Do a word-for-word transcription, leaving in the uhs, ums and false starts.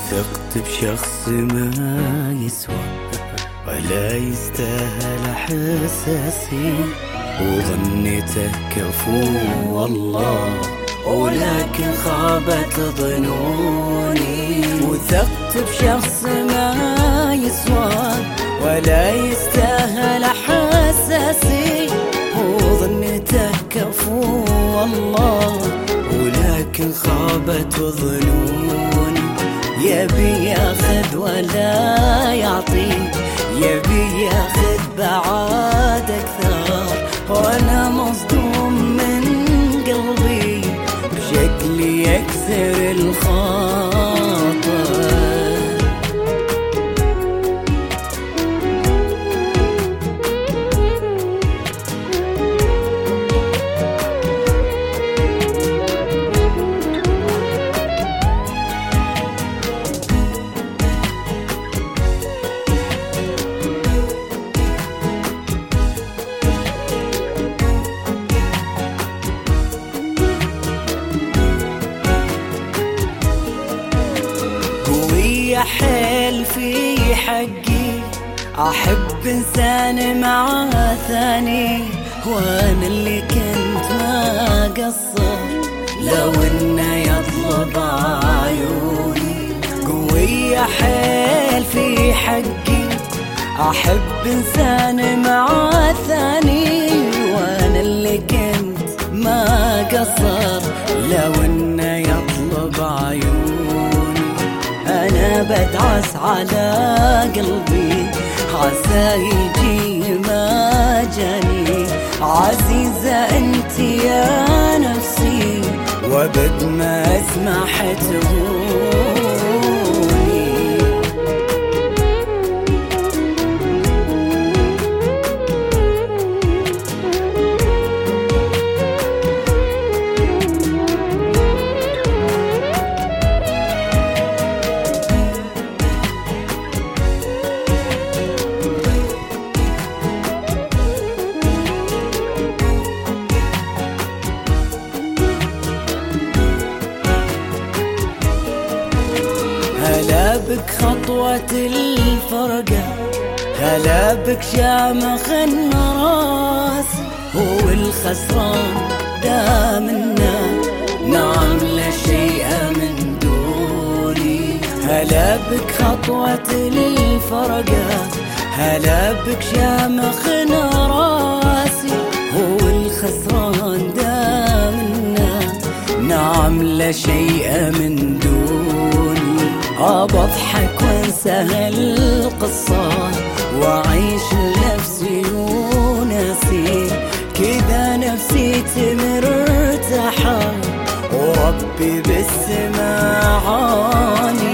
وثقت بشخص ما يسوى ولا يستاهل احساسي، وظنيته كفو والله ولكن خابت ظنوني. وثقت بشخص ما يسوى ولا يستاهل احساسي، وظنيته كفو والله ولكن خابت ظنوني. يبي ياخذ ولا يعطي، يبي ياخذ بعد اكثر، وانا مصدوم من قلبي بشكلي يكسر الخاطر. يا حيل في حقي أحب إنسان مع ثاني، وأنا اللي كنت ما قصر لو إنه يطلب عيوني. قوي يا حيل في حقي أحب إنسان مع ثاني، وأنا اللي كنت ما قصر لو إنه يطلب عيوني. أنا بدعس على قلبي عسى يجي ما جاني، عزيزة أنت يا نفسي وابد ما أسمح تهوني. هلا بك خطوة الفرقة، هلا بك شامخ الراس، هو الخسران دامنا نعم لا شيء من دوني. هلا بك خطوة الفرقة، هلا بك شامخ راسي، هو الخسران دامنا نعم لا شيء من دوني. أبى أضحك وانسى هالقصة وأعيش لنفسي وناسي، كذا نفسي مرتاحة وربي بالسماع عاني.